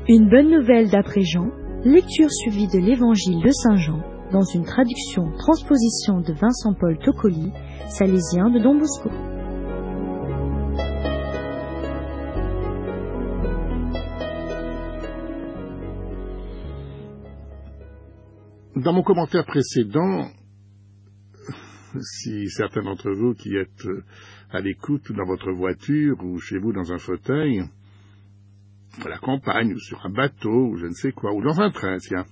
Une bonne nouvelle d'après Jean, lecture suivie de l'Évangile de Saint Jean, dans une traduction-transposition de Vincent-Paul Toccoli, salésien de Don Bosco. Dans mon commentaire précédent, si certains d'entre vous qui êtes à l'écoute dans votre voiture ou chez vous dans un fauteuil, à la campagne ou sur un bateau ou je ne sais quoi, ou dans un train, tiens,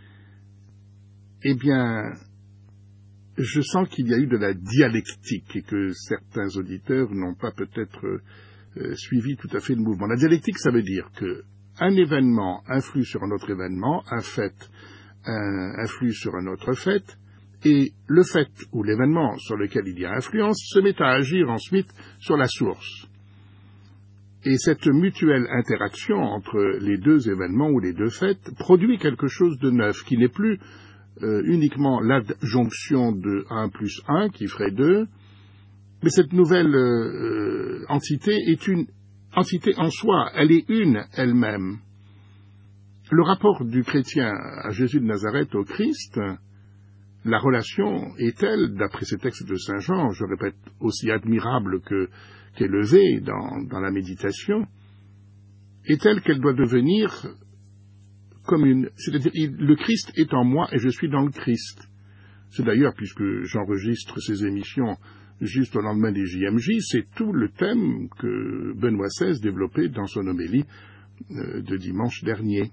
eh bien, je sens qu'il y a eu de la dialectique et que certains auditeurs n'ont pas peut-être suivi tout à fait le mouvement. La dialectique, ça veut dire que un événement influe sur un autre événement, un fait influe sur un autre fait, et le fait ou l'événement sur lequel il y a influence se met à agir ensuite sur la source. Et cette mutuelle interaction entre les deux événements ou les deux faits produit quelque chose de neuf, qui n'est plus uniquement l'adjonction de 1 plus 1 qui ferait 2, mais cette nouvelle entité est une entité en soi, elle est une elle-même. Le rapport du chrétien à Jésus de Nazareth, au Christ, la relation est telle, d'après ces textes de Saint Jean, je répète, aussi admirable qu'élevée dans la méditation, est telle qu'elle doit devenir commune. C'est-à-dire, le Christ est en moi et je suis dans le Christ. C'est d'ailleurs, puisque j'enregistre ces émissions juste au lendemain des JMJ, c'est tout le thème que Benoît XVI développait dans son homélie de dimanche dernier.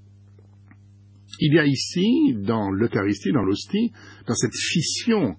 Il y a ici, dans l'Eucharistie, dans l'hostie, dans cette fission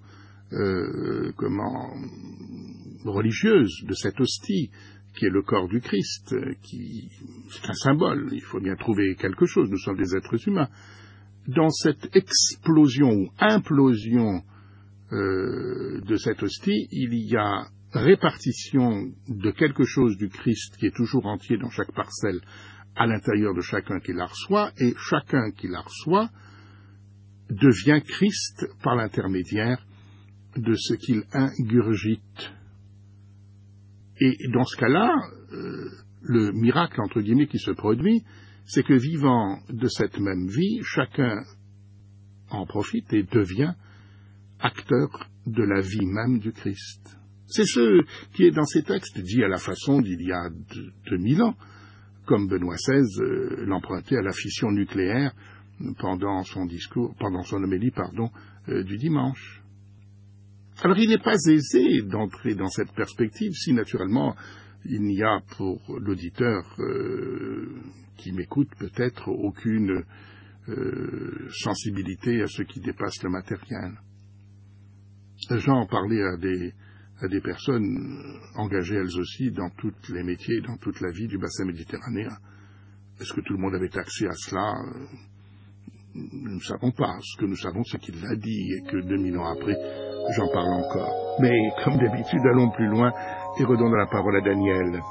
religieuse de cette hostie, qui est le corps du Christ, c'est un symbole, il faut bien trouver quelque chose, nous sommes des êtres humains. Dans cette explosion ou implosion de cette hostie, il y a répartition de quelque chose du Christ qui est toujours entier dans chaque parcelle, à l'intérieur de chacun qui la reçoit, et chacun qui la reçoit devient Christ par l'intermédiaire de ce qu'il ingurgite. Et dans ce cas-là, le miracle, entre guillemets, qui se produit, c'est que vivant de cette même vie, chacun en profite et devient acteur de la vie même du Christ. C'est ce qui est dans ces textes dit à la façon d'il y a 2000 ans, comme Benoît XVI l'empruntait à la fission nucléaire pendant son homélie, du dimanche. Alors il n'est pas aisé d'entrer dans cette perspective si naturellement il n'y a pour l'auditeur qui m'écoute peut-être aucune sensibilité à ce qui dépasse le matériel. J'en parlais à des personnes engagées elles aussi dans tous les métiers, dans toute la vie du bassin méditerranéen. Est-ce que tout le monde avait accès à cela? Nous ne savons pas. Ce que nous savons, c'est qu'il l'a dit et que 2000 ans après, j'en parle encore. Mais comme d'habitude, allons plus loin et redonnons la parole à Daniel.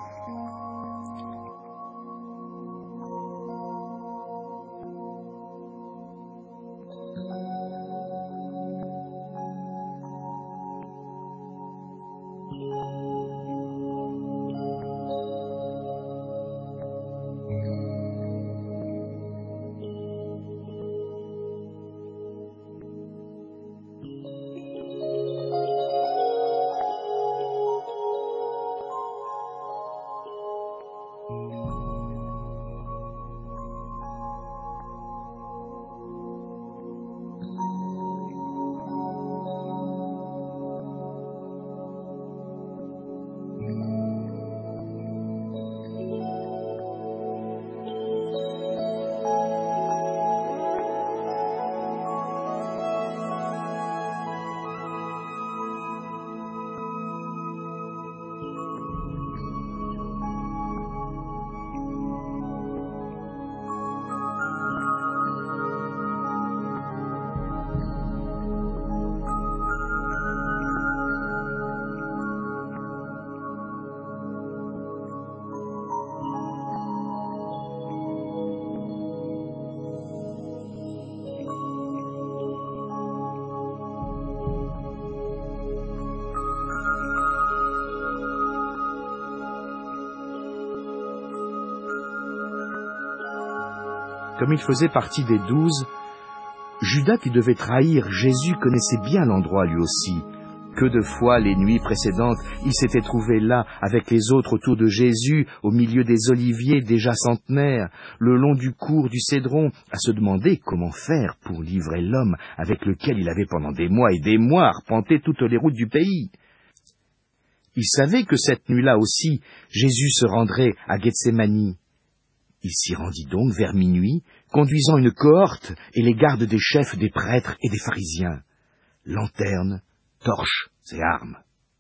Comme il faisait partie des 12, Judas, qui devait trahir Jésus, connaissait bien l'endroit lui aussi. Que de fois, les nuits précédentes, il s'était trouvé là, avec les autres autour de Jésus, au milieu des oliviers déjà centenaires, le long du cours du Cédron, à se demander comment faire pour livrer l'homme avec lequel il avait pendant des mois et des mois arpenté toutes les routes du pays. Il savait que cette nuit-là aussi, Jésus se rendrait à Gethsémani. Il s'y rendit donc vers minuit, conduisant une cohorte et les gardes des chefs des prêtres et des pharisiens. Lanternes, torches et armes.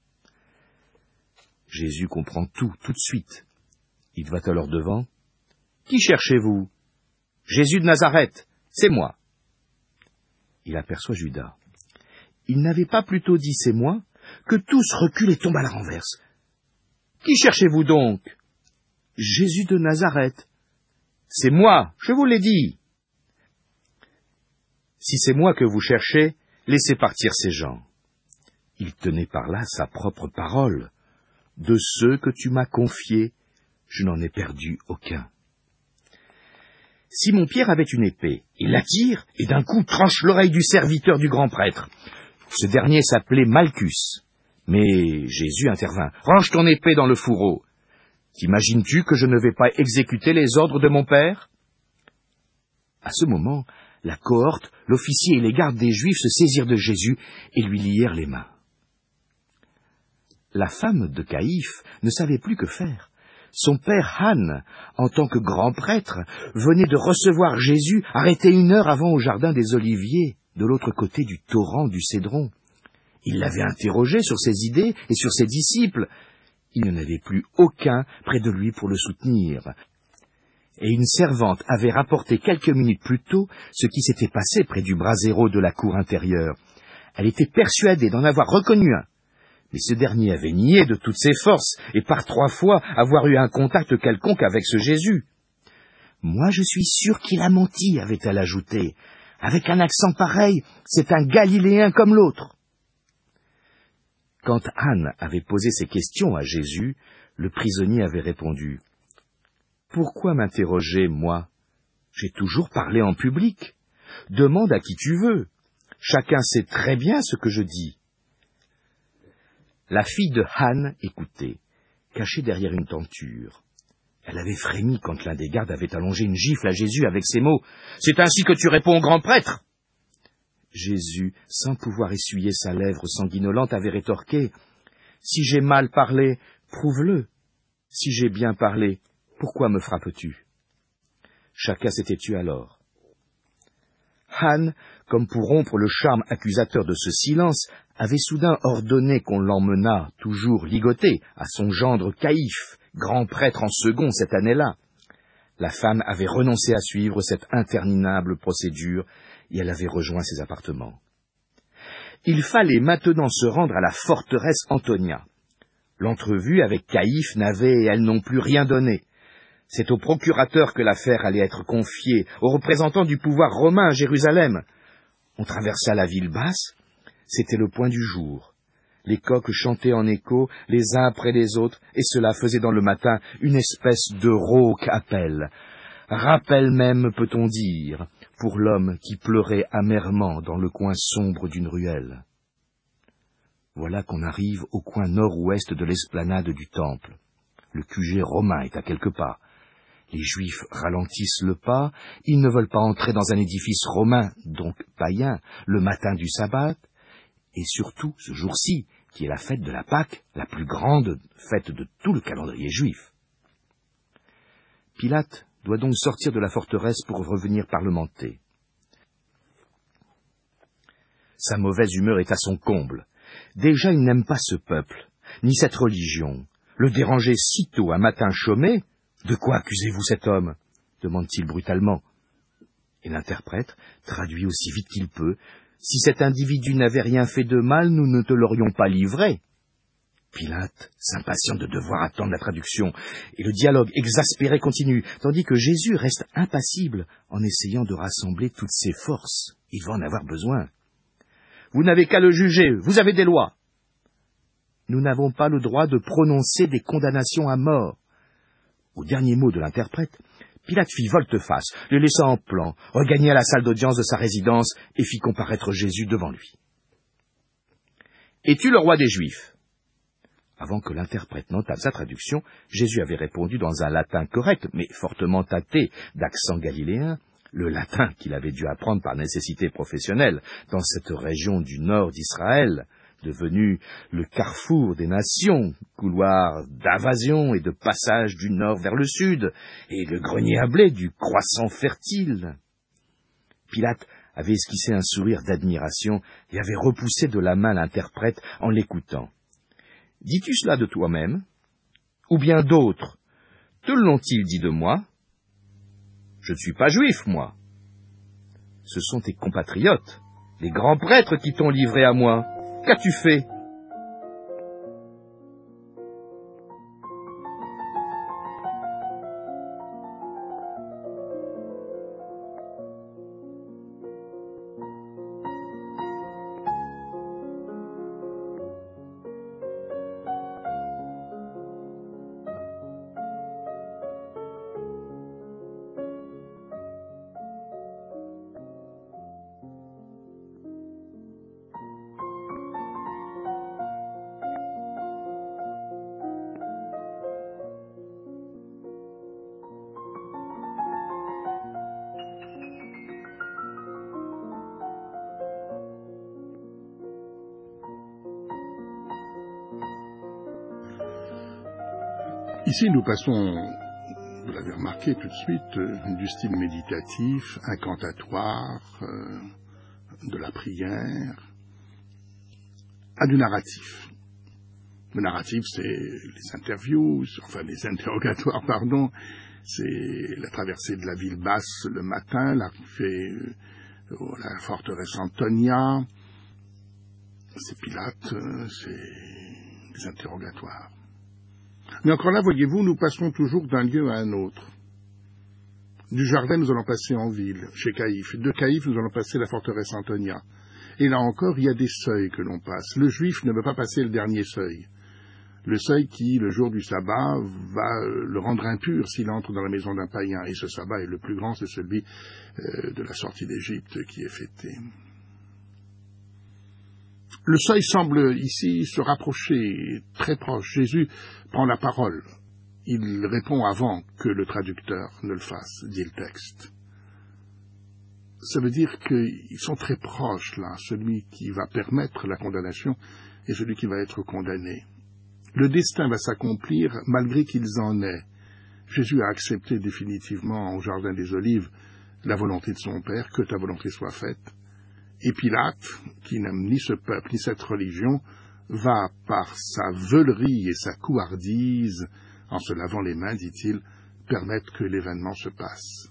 Jésus comprend tout de suite. Il va alors devant. « Qui cherchez-vous »« Jésus de Nazareth, c'est moi. » Il aperçoit Judas. Il n'avait pas plutôt dit « c'est moi » que tous reculent et tombent à la renverse. « Qui cherchez-vous donc ?»« Jésus de Nazareth. »« C'est moi, je vous l'ai dit. »« Si c'est moi que vous cherchez, laissez partir ces gens. » Il tenait par là sa propre parole. « De ceux que tu m'as confiés, je n'en ai perdu aucun. » Simon-Pierre avait une épée. Il la tire et d'un coup tranche l'oreille du serviteur du grand prêtre. Ce dernier s'appelait Malchus. Mais Jésus intervint. « Range ton épée dans le fourreau. T'imagines-tu que je ne vais pas exécuter les ordres de mon père ?» À ce moment, la cohorte, l'officier et les gardes des Juifs se saisirent de Jésus et lui lièrent les mains. La femme de Caïphe ne savait plus que faire. Son père Han, en tant que grand prêtre, venait de recevoir Jésus arrêté 1 heure avant au jardin des Oliviers, de l'autre côté du torrent du Cédron. Il l'avait interrogé sur ses idées et sur ses disciples. Il n'y en avait plus aucun près de lui pour le soutenir. Et une servante avait rapporté quelques minutes plus tôt ce qui s'était passé près du brasero de la cour intérieure. Elle était persuadée d'en avoir reconnu un. Mais ce dernier avait nié de toutes ses forces, et par 3 fois avoir eu un contact quelconque avec ce Jésus. « Moi, je suis sûr qu'il a menti, » avait-elle ajouté. « Avec un accent pareil, c'est un Galiléen comme l'autre. » Quand Anne avait posé ces questions à Jésus, le prisonnier avait répondu. « Pourquoi m'interroger, moi? J'ai toujours parlé en public. Demande à qui tu veux. Chacun sait très bien ce que je dis. » La fille de Han écoutait, cachée derrière une tenture. Elle avait frémi quand l'un des gardes avait allongé une gifle à Jésus avec ces mots. « C'est ainsi que tu réponds au grand prêtre ?» Jésus, sans pouvoir essuyer sa lèvre sanguinolente, avait rétorqué. « Si j'ai mal parlé, prouve-le. Si j'ai bien parlé, pourquoi me frappes-tu » Chacun s'était tu alors. Han, comme pour rompre le charme accusateur de ce silence, avait soudain ordonné qu'on l'emmenât, toujours ligoté, à son gendre Caïphe, grand prêtre en second cette année-là. La femme avait renoncé à suivre cette interminable procédure, et elle avait rejoint ses appartements. Il fallait maintenant se rendre à la forteresse Antonia. L'entrevue avec Caïphe n'avait, elle non plus, rien donné. C'est au procurateur que l'affaire allait être confiée, aux représentants du pouvoir romain à Jérusalem. On traversa la ville basse, c'était le point du jour. Les coqs chantaient en écho, les uns après les autres, et cela faisait dans le matin une espèce de rauque appel. Rappel même, peut-on dire, pour l'homme qui pleurait amèrement dans le coin sombre d'une ruelle. Voilà qu'on arrive au coin nord-ouest de l'esplanade du temple. Le QG romain est à quelques pas. Les Juifs ralentissent le pas, ils ne veulent pas entrer dans un édifice romain, donc païen, le matin du sabbat, et surtout ce jour-ci, qui est la fête de la Pâque, la plus grande fête de tout le calendrier juif. Pilate doit donc sortir de la forteresse pour revenir parlementer. Sa mauvaise humeur est à son comble. Déjà, il n'aime pas ce peuple, ni cette religion. Le déranger si tôt un matin chômé. « De quoi accusez-vous cet homme ?» demande-t-il brutalement. Et l'interprète traduit aussi vite qu'il peut. « Si cet individu n'avait rien fait de mal, nous ne te l'aurions pas livré. » Pilate s'impatiente de devoir attendre la traduction, et le dialogue exaspéré continue, tandis que Jésus reste impassible en essayant de rassembler toutes ses forces. Il va en avoir besoin. « Vous n'avez qu'à le juger, vous avez des lois. » Nous n'avons pas le droit de prononcer des condamnations à mort. Au dernier mot de l'interprète, Pilate fit volte-face, le laissa en plan, regagna la salle d'audience de sa résidence et fit comparaître Jésus devant lui. « Es-tu le roi des Juifs ?» Avant que l'interprète n'entame sa traduction, Jésus avait répondu dans un latin correct, mais fortement tâté d'accent galiléen, le latin qu'il avait dû apprendre par nécessité professionnelle dans cette région du nord d'Israël, devenu le carrefour des nations, couloir d'invasion et de passage du nord vers le sud, et le grenier à blé du croissant fertile. Pilate avait esquissé un sourire d'admiration et avait repoussé de la main l'interprète en l'écoutant. « Dis-tu cela de toi-même? Ou bien d'autres? Te l'ont-ils dit de moi? Je ne suis pas juif, moi. Ce sont tes compatriotes, les grands prêtres qui t'ont livré à moi. Qu'as-tu fait? » Ici, nous passons, vous l'avez remarqué tout de suite, du style méditatif, incantatoire, de la prière, à du narratif. Le narratif, c'est les interviews, enfin les interrogatoires, pardon, c'est la traversée de la ville basse le matin, l'arrivée à la forteresse Antonia, c'est Pilate, c'est les interrogatoires. Mais encore là, voyez-vous, nous passons toujours d'un lieu à un autre. Du jardin, nous allons passer en ville, chez Caïphe. De Caïphe, nous allons passer la forteresse Antonia. Et là encore, il y a des seuils que l'on passe. Le juif ne veut pas passer le dernier seuil. Le seuil qui, le jour du sabbat, va le rendre impur s'il entre dans la maison d'un païen. Et ce sabbat est le plus grand, c'est celui de la sortie d'Égypte qui est fêté. Le seuil semble ici se rapprocher, très proche. Jésus prend la parole. Il répond avant que le traducteur ne le fasse, dit le texte. Ça veut dire qu'ils sont très proches, là, celui qui va permettre la condamnation et celui qui va être condamné. Le destin va s'accomplir malgré qu'ils en aient. Jésus a accepté définitivement au Jardin des Olives la volonté de son Père, que ta volonté soit faite. Et Pilate, qui n'aime ni ce peuple ni cette religion, va, par sa veulerie et sa couardise, en se lavant les mains, dit-il, permettre que l'événement se passe.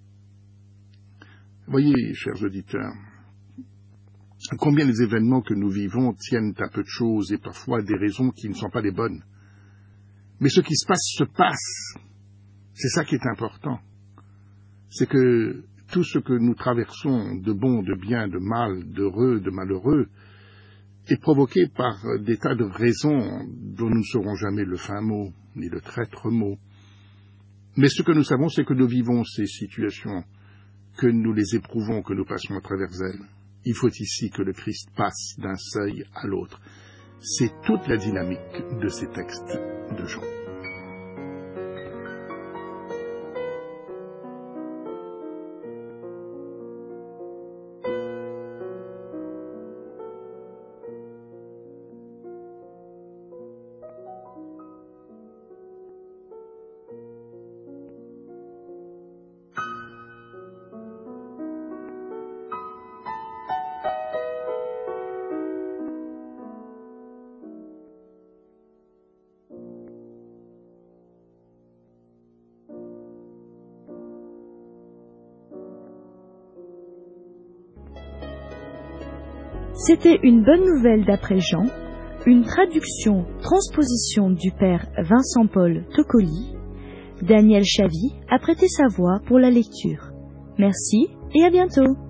Voyez, chers auditeurs, combien les événements que nous vivons tiennent à peu de choses et parfois des raisons qui ne sont pas les bonnes. Mais ce qui se passe. C'est ça qui est important. C'est que tout ce que nous traversons de bon, de bien, de mal, d'heureux, de malheureux, est provoqué par des tas de raisons dont nous ne saurons jamais le fin mot, ni le traître mot. Mais ce que nous savons, c'est que nous vivons ces situations, que nous les éprouvons, que nous passons à travers elles. Il faut ici que le Christ passe d'un seuil à l'autre. C'est toute la dynamique de ces textes de Jean. C'était une bonne nouvelle d'après Jean, une traduction, transposition du père Vincent-Paul Toccoli. Daniel Chavy a prêté sa voix pour la lecture. Merci et à bientôt.